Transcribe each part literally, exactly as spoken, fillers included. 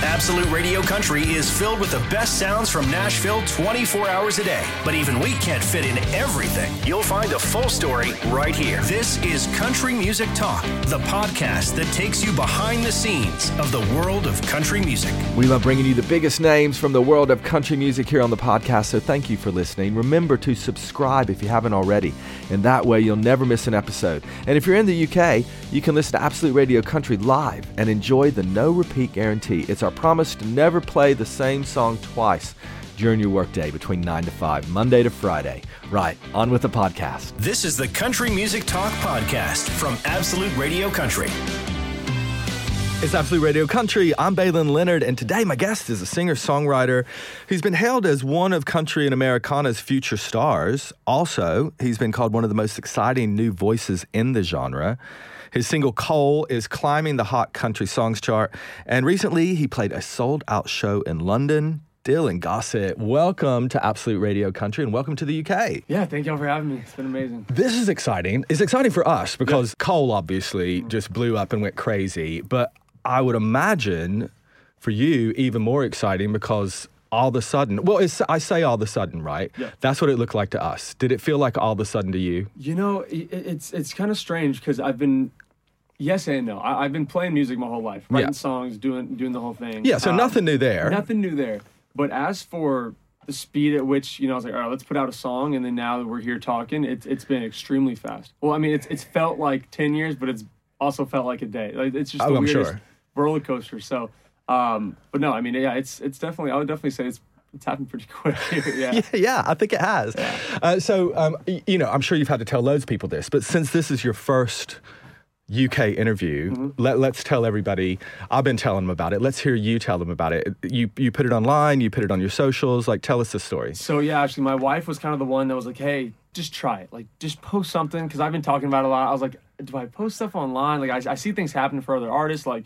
Absolute Radio Country is filled with the best sounds from Nashville twenty-four hours a day. But even we can't fit in everything. You'll find a full story right here. This is Country Music Talk, the podcast that takes you behind the scenes of the world of country music. We love bringing you the biggest names from the world of country music here on the podcast, so thank you for listening. Remember to subscribe if you haven't already, and that way you'll never miss an episode. And if you're in the U K, you can listen to Absolute Radio Country live and enjoy the no repeat guarantee. It's our promise to never play the same song twice during your workday between nine to five, Monday to Friday. Right, on with the podcast. This is the Country Music Talk podcast from Absolute Radio Country. It's Absolute Radio Country. I'm Balin Leonard, and today my guest is a singer-songwriter who's been hailed as one of country and Americana's future stars. Also, he's been called one of the most exciting new voices in the genre. His single, Cole, is climbing the Hot Country Songs chart, and recently he played a sold-out show in London. Dylan Gossett, welcome to Absolute Radio Country, and welcome to the U K. Yeah, thank y'all for having me. It's been amazing. This is exciting. It's exciting for us because yeah. Cole obviously just blew up and went crazy, but I would imagine for you even more exciting because all of a sudden, well, it's, I say all of a sudden, right? Yeah. That's what it looked like to us. Did it feel like all of a sudden to you? You know, it, it's it's kind of strange because I've been, yes and no. I, I've been playing music my whole life, writing yeah. songs, doing doing the whole thing. Yeah, so um, nothing new there. Nothing new there. But as for the speed at which, you know, I was like, all right, let's put out a song, and then now that we're here talking, it's it's been extremely fast. Well, I mean, it's it's felt like ten years, but it's also felt like a day. Like it's just oh, the I'm weirdest sure. roller coaster. So, um, but no, I mean, yeah, it's it's definitely. I would definitely say it's it's happened pretty quick. yeah. yeah, yeah, I think it has. Yeah. Uh, so, um, y- you know, I'm sure you've had to tell loads of people this, but since this is your first U K interview, mm-hmm. let, let's tell everybody. I've been telling them about it. Let's hear you tell them about it. You you put it online. You put it on your socials. Like, tell us the story. So yeah, actually, my wife was kind of the one that was like, "Hey, just try it. Like, just post something." Because I've been talking about it a lot. I was like, "Do I post stuff online? Like, I, I see things happen for other artists. Like,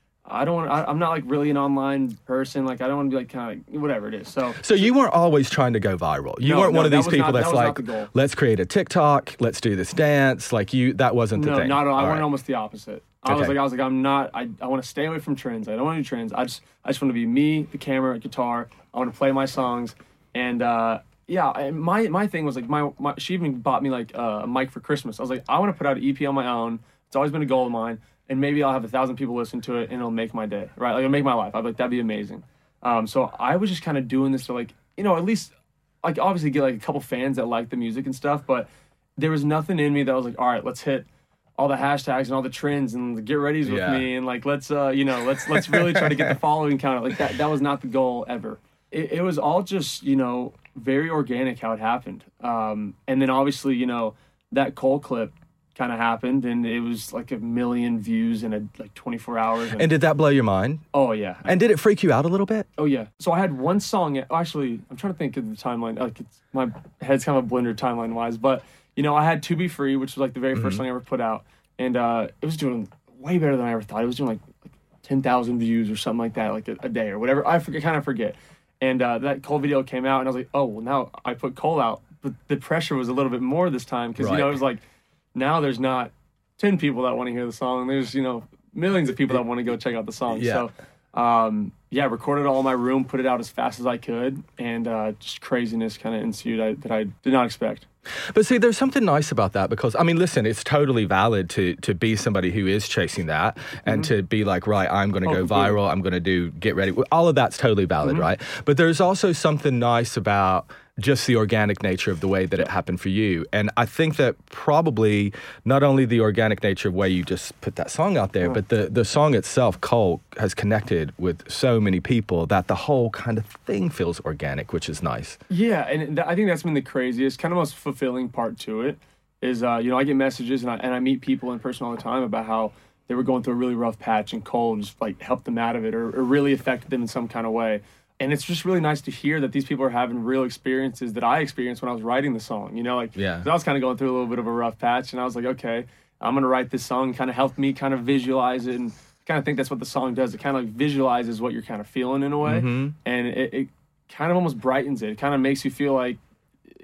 I don't want. I, I'm not like really an online person. Like, I don't want to be like kind of whatever it is." So, so you weren't always trying to go viral. You no, weren't no, one of that these was people not, that's that like, let's create a TikTok, let's do this dance. Like you, that wasn't the no, thing. No, not at all. I all wanted right. almost the opposite. I Okay. was like, I was like, I'm not. I, I want to stay away from trends. I don't want to do trends. I just, I just want to be me, the camera, guitar. I want to play my songs, and uh, yeah, I, my my thing was like, my, my she even bought me like uh, a mic for Christmas. I was like, I want to put out an E P on my own. It's always been a goal of mine, and maybe I'll have a thousand people listen to it, and it'll make my day, right? Like it'll make my life. I'd be like, that'd be amazing. Um, so I was just kind of doing this to like, you know, at least like obviously get like a couple fans that like the music and stuff, but there was nothing in me that was like, all right, let's hit all the hashtags and all the trends and the get readies with yeah. me and like let's uh you know let's let's really try to get the following count. Like that that was not the goal ever. It, it was all just, you know, very organic how it happened. Um and then obviously, you know, that Cole clip kind of happened and it was like a million views in a like twenty-four hours. And, And did that blow your mind? oh yeah. And did it freak you out a little bit? Oh yeah. So I had one song. Actually, I'm trying to think of the timeline. Like it's, my head's kind of a blender timeline wise, but you know, I had "To Be Free," which was like the very first Mm-hmm. song I ever put out, and uh, it was doing way better than I ever thought. It was doing like, like ten thousand views or something like that, like a, a day or whatever. I forget, kind of forget. And uh, that Cole video came out, and I was like, oh, well, now I put Cole out, but the pressure was a little bit more this time because Right. you know it was like now there's not ten people that want to hear the song. There's, you know, millions of people that want to go check out the song. Yeah. So, um, yeah, recorded it all in my room, put it out as fast as I could, and uh, just craziness kind of ensued I, that I did not expect. But see, there's something nice about that because, I mean, listen, it's totally valid to to be somebody who is chasing that and Mm-hmm. to be like, right, I'm going to Oh, go completely. viral, I'm going to do, get ready. All of that's totally valid, Mm-hmm. right? But there's also something nice about just the organic nature of the way that it happened for you. And I think that probably not only the organic nature of the way you just put that song out there, Yeah. but the, the song itself, Cole, has connected with so many people that the whole kind of thing feels organic, which is nice. Yeah, and th- I think that's been the craziest, kind of most fulfilling part to it is, uh, you know, I get messages and I, and I meet people in person all the time about how they were going through a really rough patch and Cole just like helped them out of it or, or really affected them in some kind of way. And it's just really nice to hear that these people are having real experiences that I experienced when I was writing the song. You know, like Yeah. 'cause I was kind of going through a little bit of a rough patch, and I was like, okay, I'm gonna write this song, kind of help me kind of visualize it, and kind of think that's what the song does. It kind of like visualizes what you're kind of feeling in a way, Mm-hmm. and it, it kind of almost brightens it. It kind of makes you feel like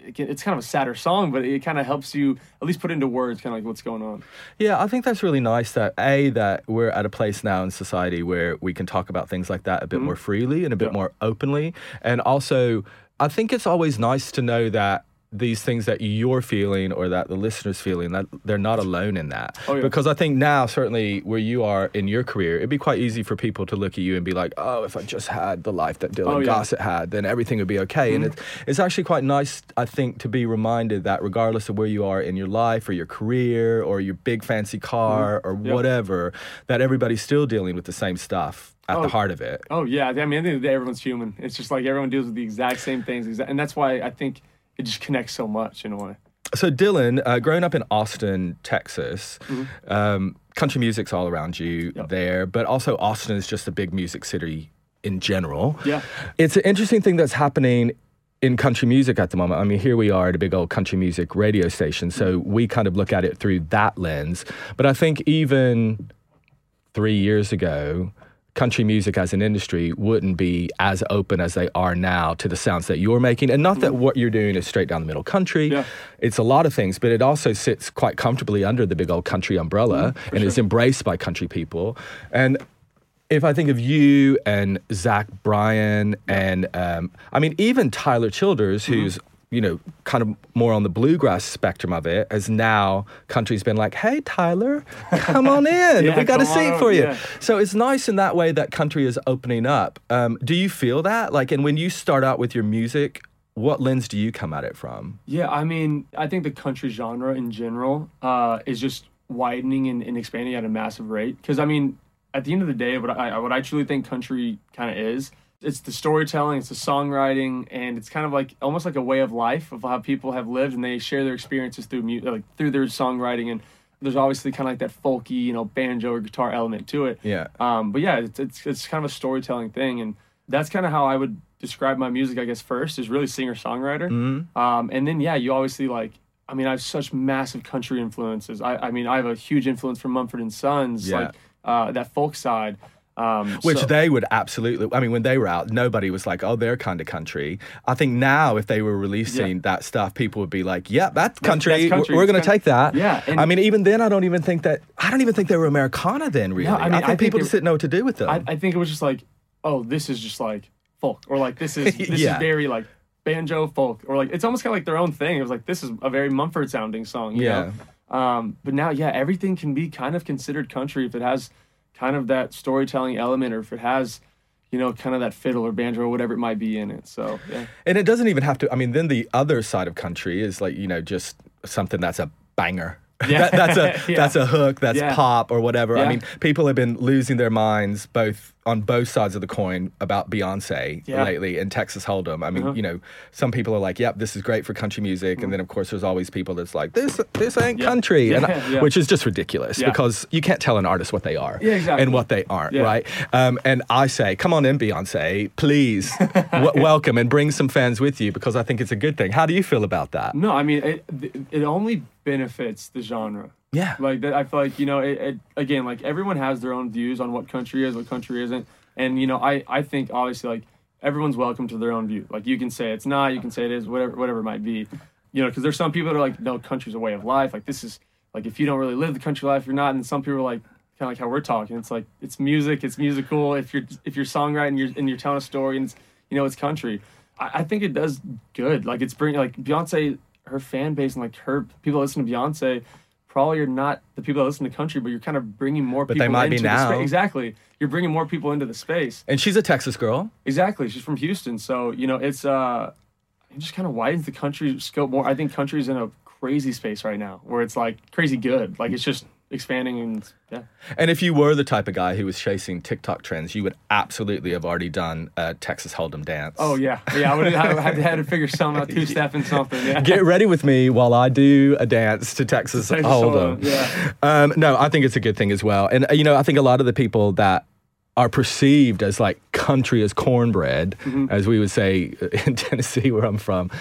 it can, it's kind of a sadder song, but it kind of helps you at least put into words kind of like what's going on. Yeah, I think that's really nice that, A, that we're at a place now in society where we can talk about things like that a bit mm-hmm. more freely and a bit yeah. more openly. And also, I think it's always nice to know that these things that you're feeling or that the listener's feeling, that they're not alone in that. Oh, yeah. Because I think now, certainly where you are in your career, it'd be quite easy for people to look at you and be like, oh, if I just had the life that Dylan oh, yeah. Gossett had, then everything would be okay. Mm-hmm. And it's, it's actually quite nice, I think, to be reminded that regardless of where you are in your life or your career or your big fancy car mm-hmm. or yep. whatever, that everybody's still dealing with the same stuff at oh, the heart of it. Oh, yeah. I mean, at the end of the day, everyone's human. It's just like everyone deals with the exact same things. And that's why I think it just connects so much in a way. So Dylan, uh, growing up in Austin, Texas, mm-hmm. um, country music's all around you yep. there, but also Austin is just a big music city in general. Yeah. It's an interesting thing that's happening in country music at the moment. I mean, here we are at a big old country music radio station, so we kind of look at it through that lens. But I think even three years ago, country music as an industry wouldn't be as open as they are now to the sounds that you're making. And not that what you're doing is straight down the middle country. Yeah. It's a lot of things, but it also sits quite comfortably under the big old country umbrella mm, and sure. is embraced by country people. And if I think of you and Zach Bryan and, um, I mean, even Tyler Childers, mm-hmm. who's you know, kind of more on the bluegrass spectrum of it, as now country's been like, hey, Tyler, come on in. yeah, we got to sing over, for you. Yeah. So it's nice in that way that country is opening up. Um, do you feel that? Like, and when you start out with your music, what lens do you come at it from? Yeah, I mean, I think the country genre in general uh, is just widening and, and expanding at a massive rate. Because, I mean, at the end of the day, what I, what I truly think country kind of is, it's the storytelling, it's the songwriting, and it's kind of like almost like a way of life of how people have lived, and they share their experiences through mu- like through their songwriting. And there's obviously kind of like that folky, you know, banjo or guitar element to it. Yeah. Um. But yeah, it's it's, it's kind of a storytelling thing, and that's kind of how I would describe my music, I guess. First is really singer songwriter. Mm-hmm. Um. And then yeah, you obviously like. I mean, I have such massive country influences. I I mean, I have a huge influence from Mumford and Sons, yeah. like uh, that folk side. Um, Which so. they would absolutely, I mean, when they were out, nobody was like, oh, they're kind of country. I think now if they were releasing yeah. that stuff, people would be like, yeah, that's country. That's, that's country. We're, we're going to take that. Yeah. I mean, even then, I don't even think that, I don't even think they were Americana then, really. Yeah, I, mean, I think I think people they, just didn't know what to do with them. I, I think it was just like, oh, this is just like folk. Or like, this is this yeah. is very like banjo folk. Or like, it's almost kind of like their own thing. It was like, this is a very Mumford sounding song. You yeah. know? Um, but now, yeah, everything can be kind of considered country if it has kind of that storytelling element, or if it has, you know, kind of that fiddle or banjo or whatever it might be in it. So, yeah. And it doesn't even have to, I mean, then the other side of country is like, you know, just something that's a banger. Yeah. that, that's a yeah. that's a hook, that's yeah. pop or whatever. Yeah. I mean, people have been losing their minds both on both sides of the coin about Beyonce yeah. lately and Texas Hold'em. I mean, uh-huh. you know, some people are like, yep, this is great for country music. Mm. And then, of course, there's always people that's like, this this ain't yeah. country, Yeah. and Yeah. I, which is just ridiculous yeah. because you can't tell an artist what they are yeah, exactly. and what they aren't, yeah. right? Um, and I say, come on in, Beyonce, please w- welcome and bring some fans with you, because I think it's a good thing. How do you feel about that? No, I mean, it, it only benefits the genre. Yeah. Like, I feel like, you know, it, it, again, like, everyone has their own views on what country is, what country isn't. And, you know, I, I think, obviously, like, everyone's welcome to their own view. Like, you can say it's not, you can say it is, whatever whatever it might be. You know, because there's some people that are like, no, country's a way of life. Like, this is, like, if you don't really live the country life, you're not. And some people are like, kind of like how we're talking. It's like, it's music, it's musical. If you're if you're songwriting you're, and you're telling a story, and, it's, you know, it's country. I, I think it does good. Like, it's bringing, like, Beyonce, her fan base, and, like, her people that listen to Beyonce, probably are not the people that listen to country, but you're kind of bringing more but people they might into be the now. space. Exactly. You're bringing more people into the space. And she's a Texas girl. Exactly. She's from Houston. So, you know, it's, uh, it just kind of widens the country scope more. I think country's in a crazy space right now where it's like crazy good. Like, it's just expanding, and yeah. And if you were the type of guy who was chasing TikTok trends, you would absolutely have already done a Texas Hold'em dance. Oh, yeah. Yeah, I would have had to, had to figure something out, two-step and something, yeah. Get ready with me while I do a dance to Texas, Texas Hold'em. Hold'em, yeah. Um, no, I think it's a good thing as well. And, uh, you know, I think a lot of the people that are perceived as like country as cornbread, mm-hmm. as we would say in Tennessee, where I'm from,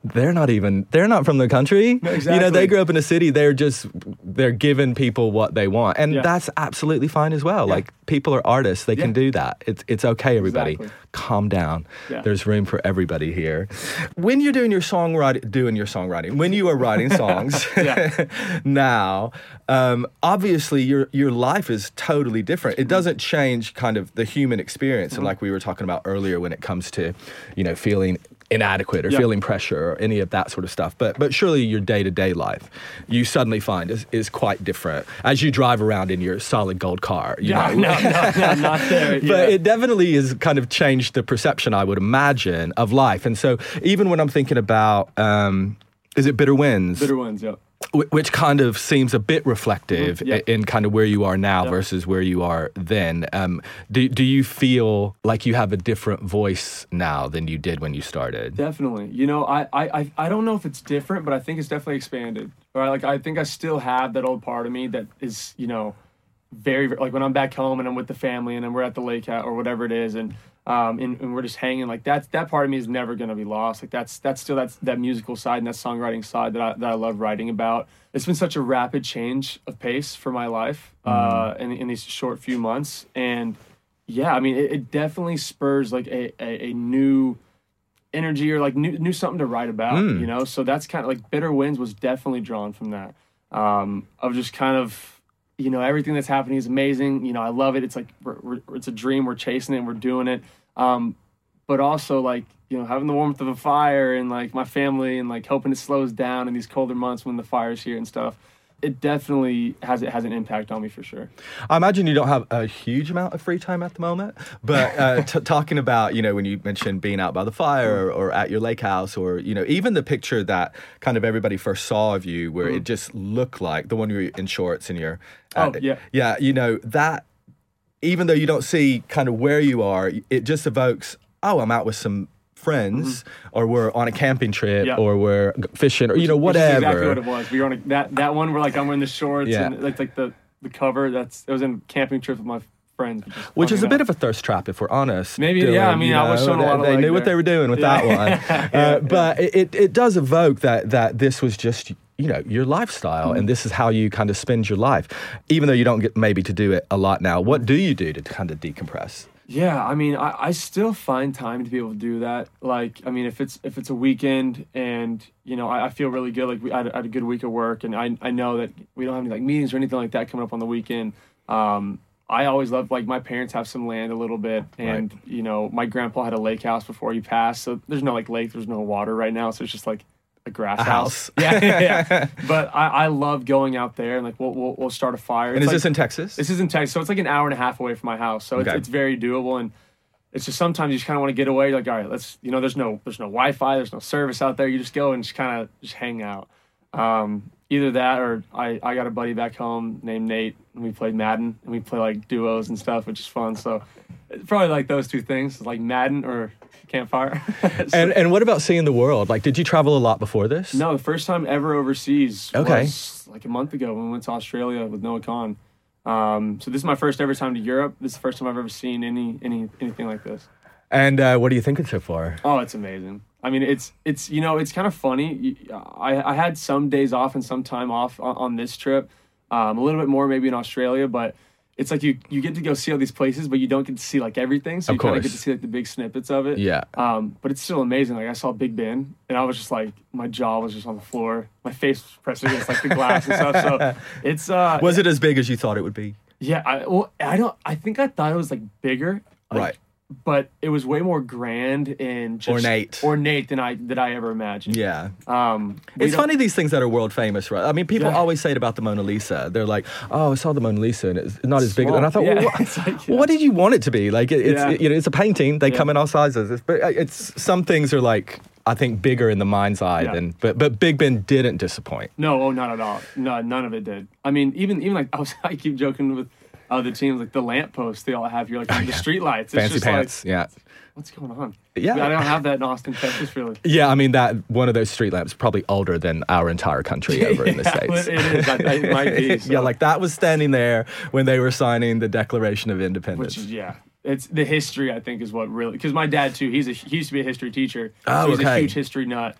they're not even, they're not from the country. No, exactly. You know, they grew up in a city. They're just, they're giving people what they want. And Yeah. that's absolutely fine as well. Yeah. Like, people are artists. They can Yeah. do that. It's it's okay, everybody. Exactly. Calm down. Yeah. There's room for everybody here. When you're doing your songwriting, doing your songwriting, when you are writing songs Yeah. now, um, obviously your your life is totally different. It doesn't change kind of the human experience. And like we were talking about earlier when it comes to, you know, feeling inadequate or Yeah. feeling pressure or any of that sort of stuff. But but surely your day-to-day life, you suddenly find is, is quite different as you drive around in your solid gold car. You Yeah, know? no, no, no, not there. But yeah. it definitely has kind of changed the perception, I would imagine, of life. And so even when I'm thinking about, um, is it Bitter Winds? Bitter Winds, yeah. Wh- Which kind of seems a bit reflective Mhm, yeah. i- in kind of where you are now Yeah. versus where you are then. Um, do, do you feel like you have a different voice now than you did when you started? Definitely. You know, I, I, I- I don't know if it's different, but I think it's definitely expanded. Right? Like, I think I still have that old part of me that is, you know, very, very like when I'm back home and I'm with the family and then we're at the lake house or whatever it is, and um and, and we're just hanging, like that's that part of me is never gonna be lost. Like that's that's still that's that musical side and that songwriting side that I that I love writing about. It's been such a rapid change of pace for my life uh in, in these short few months. And yeah, I mean it, it definitely spurs like a, a, a new energy or like new new something to write about, you know? So that's kind of like Bitter Winds was definitely drawn from that. Um of just kind of, you know, everything that's happening is amazing. You know, I love it. It's like, we're, we're, it's a dream. We're chasing it and we're doing it. Um, but also like, you know, having the warmth of a fire and like my family and like hoping it slows down in these colder months when the fire's here and stuff. It definitely has, it has an impact on me for sure. I imagine you don't have a huge amount of free time at the moment, but uh, t- talking about, you know, when you mentioned being out by the fire or, or at your lake house, or, you know, even the picture that kind of everybody first saw of you where Mm. it just looked like the one you were in shorts and you're... Oh, yeah. Yeah, you know, that, even though you don't see kind of where you are, it just evokes, oh, I'm out with some friends, or we're on a camping trip, Yeah. or we're g- fishing, or, you know, Which is whatever. exactly what it was. We were on a, that, that one where like I'm wearing the shorts Yeah. and like, like the, the cover. That's, it was in a camping trip with my friends. Which is a bit of a thirst trap, if we're honest. Maybe, yeah, I mean, I was showing a they, lot of they leg knew what there. they were doing with Yeah. that one. uh, but it, it, it does evoke that that this was just, you know, your lifestyle, Mm-hmm. and this is how you kind of spend your life. Even though you don't get maybe to do it a lot now, what do you do to kind of decompress? Yeah, I mean, I, I still find time to be able to do that. Like, I mean, if it's if it's a weekend and, you know, I, I feel really good, like we I had, I had a good week of work, and I I know that we don't have any like meetings or anything like that coming up on the weekend. Um, I always love, like, my parents have some land a little bit, and, Right. you know, my grandpa had a lake house before he passed, so there's no like lake, there's no water right now, so it's just like a grass A house. house. Yeah, yeah, yeah. But I, I love going out there and like we'll we'll, we'll start a fire. And It's is like- this in Texas? This is in Texas, so it's like an hour and a half away from my house. So Okay. it's, it's very doable, and it's just sometimes you just kind of want to get away. You're like, all right, let's, you know, there's no there's no Wi-Fi, there's no service out there. You just go and just kind of just hang out. Um, either that, or I I got a buddy back home named Nate, and we played Madden, and we play like duos and stuff, which is fun. So it's probably like those two things, like Madden or campfire. So- and and what about seeing the world? Like, did you travel a lot before this? no, the first time ever overseas Okay. was like a month ago when we went to Australia with Noah Khan. Um, so this is my first ever time to Europe. This is the first time I've ever seen any any anything like this. And uh, what are you thinking so far? Oh, it's amazing. I mean, it's it's you know, it's kind of funny. You- I I had some days off and some time off on, on this trip, um, a little bit more maybe in Australia, but it's like you you get to go see all these places, but you don't get to see like everything. So Of you kind of course. get to see like the big snippets of it. Yeah. Um, but it's still amazing. Like I saw Big Ben, and I was just like, my jaw was just on the floor. My face was pressed against like the glass and stuff. So it's uh, Was it as big as you thought it would be? yeah. I, well, I don't. I think I thought it was like bigger. Like, Right. But it was way more grand and just Ornate. ornate than I that I ever imagined. Yeah. Um, we It's don't- funny, these things that are world famous, right? I mean, people Yeah. always say it about the Mona Lisa. They're like, "Oh, I saw the Mona Lisa, and it's not as big." Small. And I thought, Yeah, well, what, it's like, yeah. what did you want it to be? Like, it, it's Yeah. you know, it's a painting. They Yeah. come in all sizes. It's, but it's some things are like, I think, bigger in the mind's eye Yeah. than. But but Big Ben didn't disappoint. No, oh, not at all. No, none of it did. I mean, even even like I was, I keep joking with other teams, like the lampposts they all have here, like the street lights. It's Fancy just pants. Like, Yeah. what's going on? Yeah. I don't have that in Austin, Texas, really. Yeah, I mean that one of those street lamps is probably older than our entire country over in the Yeah, States. it is. I, I, it might be. So. Yeah, like that was standing there when they were signing the Declaration of Independence. Which is, yeah. It's the history, I think, is what really, because my dad too, he's a he used to be a history teacher. Oh, so he's okay. a huge history nut.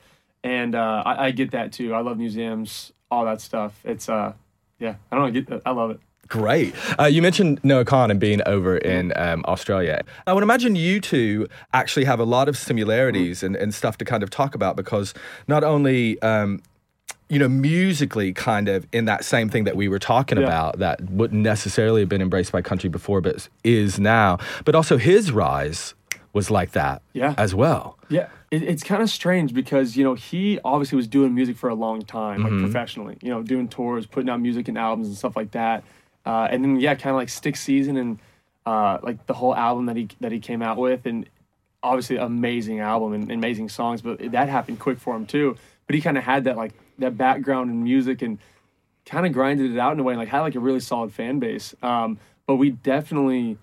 And uh, I, I get that too. I love museums, all that stuff. It's, uh, yeah, I don't know, I get that. I love it. Great. Uh, you mentioned Noah Kahan and being over in um, Australia. I would imagine you two actually have a lot of similarities mm-hmm. and, and stuff to kind of talk about, because not only, um, you know, musically kind of in that same thing that we were talking yeah. about that wouldn't necessarily have been embraced by country before but is now, but also his rise was like that yeah. as well. Yeah. It, it's kind of strange because, you know, he obviously was doing music for a long time, mm-hmm. like professionally, you know, doing tours, putting out music and albums and stuff like that. Uh, and then, yeah, kind of like Stick Season and uh, like the whole album that he that he came out with. And obviously amazing album and amazing songs, but that happened quick for him too. But he kind of had that like that background in music and kind of grinded it out in a way and like had like a really solid fan base. Um, but we definitely,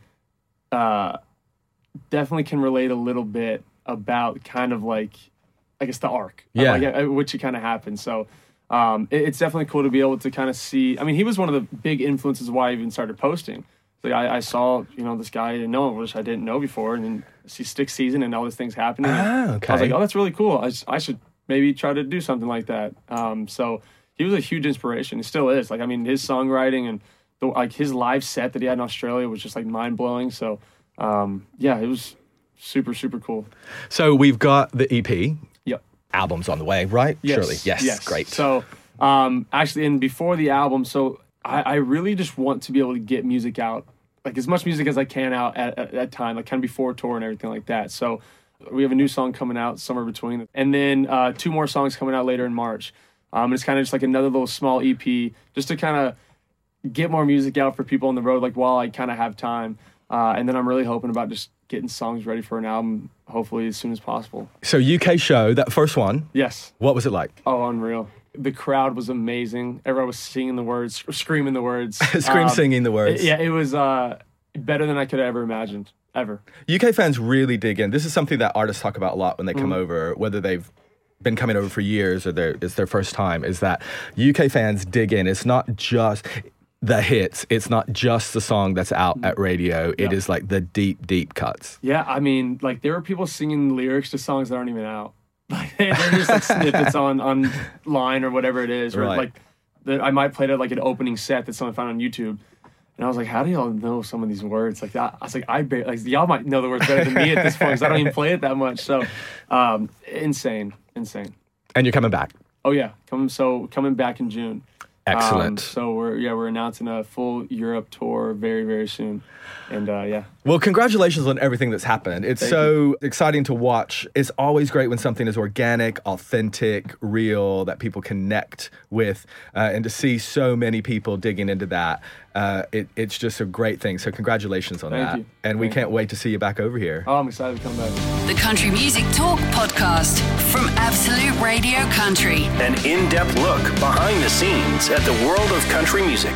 uh, definitely can relate a little bit about kind of like, I guess the arc, yeah, of, like, uh, which it kind of happened. So. Um, it, it's definitely cool to be able to kind of see. I mean, he was one of the big influences why I even started posting. Like I, I saw, you know, this guy I didn't know, which I didn't know before, and then see Stick Season and all these things happening. Ah, okay. I was like, oh, that's really cool. I, I should maybe try to do something like that. Um, so he was a huge inspiration. He still is. Like, I mean, his songwriting and the, like his live set that he had in Australia was just like mind blowing. So um, yeah, it was super super cool. So we've got the E P. Albums on the way, right? Yes. Surely. Yes. yes. Great. So, um, actually, and before the album, so I, I really just want to be able to get music out, like as much music as I can out at at that time, like kind of before tour and everything like that. So, we have a new song coming out somewhere between, and then uh, two more songs coming out later in March. Um, it's kind of just like another little small E P, just to kind of get more music out for people on the road, like while I kind of have time. Uh, and then I'm really hoping about just getting songs ready for an album, hopefully as soon as possible. So U K show, that first one. Yes. What was it like? Oh, unreal. The crowd was amazing. Everyone was singing the words, screaming the words. Scream um, singing the words. It, yeah, it was uh, better than I could have ever imagined, ever. U K fans really dig in. This is something that artists talk about a lot when they come mm. over, whether they've been coming over for years or it's their first time, is that U K fans dig in. It's not just the hits. It's not just the song that's out at radio. It yeah. is like the deep, deep cuts. Yeah, I mean, like there are people singing lyrics to songs that aren't even out. Like they're just like snippets on online or whatever it is. Or right. like the, I might play it like an opening set that someone found on YouTube. And I was like, how do y'all know some of these words? Like that, I was like, I bet like y'all might know the words better than me at this point because I don't even play it that much. So, um, insane, insane. And you're coming back. Oh yeah, coming so coming back in June. Excellent. Um, so we're yeah we're announcing a full Europe tour very very soon, and uh, yeah. Well, congratulations on everything that's happened. It's Thank so you. exciting to watch. It's always great when something is organic, authentic, real, that people connect with, uh, and to see so many people digging into that. Uh, it, it's just a great thing. So congratulations on Thank that. You. And Thank we you. can't wait to see you back over here. Oh, I'm excited to come back. The Country Music Talk podcast from Absolute Radio Country. An in-depth look behind the scenes at the world of country music.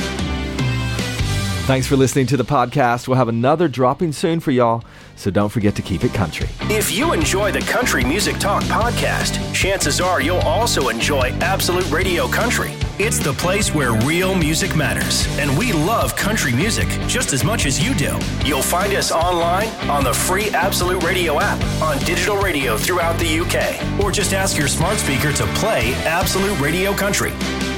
Thanks for listening to the podcast. We'll have another dropping soon for y'all, so don't forget to keep it country. If you enjoy the Country Music Talk podcast, chances are you'll also enjoy Absolute Radio Country. It's the place where real music matters, and we love country music just as much as you do. You'll find us online on the free Absolute Radio app, on digital radio throughout the U K, or just ask your smart speaker to play Absolute Radio Country.